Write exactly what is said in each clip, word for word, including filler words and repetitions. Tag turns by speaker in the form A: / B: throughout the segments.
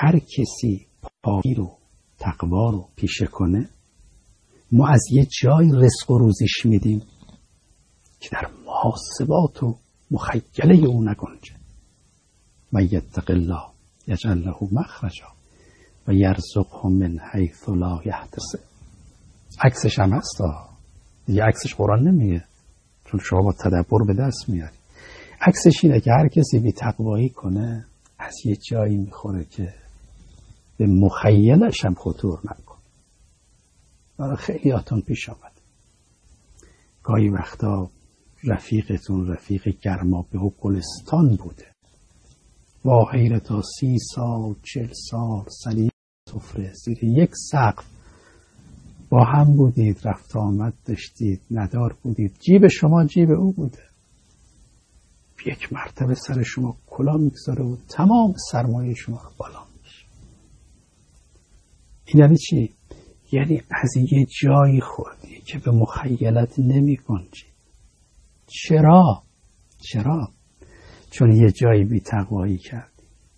A: هر کسی پاکی رو تقوا رو پیشه کنه ما از یه جای رزق و روزیش میدیم که در محاسبات و مخیله او نگنجه. و یتق الله یجعل له مخرجا و یرزقه من حیث لا یحتسب. عکسش هم هست دیگه، عکسش قرآن نمیگه چون شما با تدبر به دست میاری. عکسش اینه که هر کسی بی تقوایی کنه از یه جایی میخوره که به مخیلش هم خطور نکن. برای خیلی آتون پیش آمد گاهی وقتا رفیقتون رفیق گرما به گلستان بوده، واحیره تا سی سال چل سال سلیب سفره زیر یک سقف با هم بودید، رفت آمد داشتید، ندار بودید، جیب شما جیب او بوده، یک مرتبه سر شما کلا میگذاره و تمام سرمایه شما رو بالا میشه. این یعنی چی؟ یعنی از یه جایی خوردی که به مخیلت نمی گنجی. چرا؟ چرا؟ چون یه جایی بی تقوایی کردی.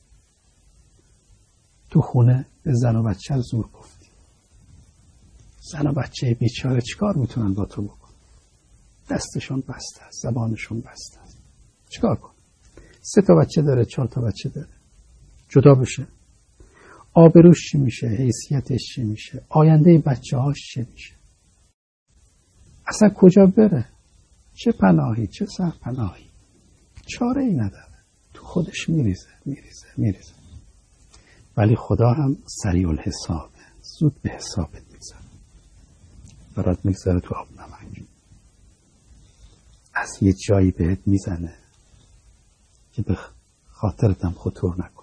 A: تو خونه به زن و بچه زور گفتی. زن و بچه بیچاره چیکار میتونن با تو بکن؟ دستشون بسته است، زبانشون بسته است. چیکار کن؟ سه تا بچه داره، چهار تا بچه داره. جدا بشه. آبروش چی میشه؟ حیثیتش چی میشه؟ آینده بچه هاش چی میشه؟ اصلا کجا بره؟ چه پناهی؟ چه سرپناهی؟ چاره ای نداره. تو خودش میریزه میریزه میریزه. ولی خدا هم سریع الحسابه، زود به حسابت میذاره، برات میگذاره تو آب نمک. از یه جایی بهت میزنه که به خاطرت هم خطور نکن.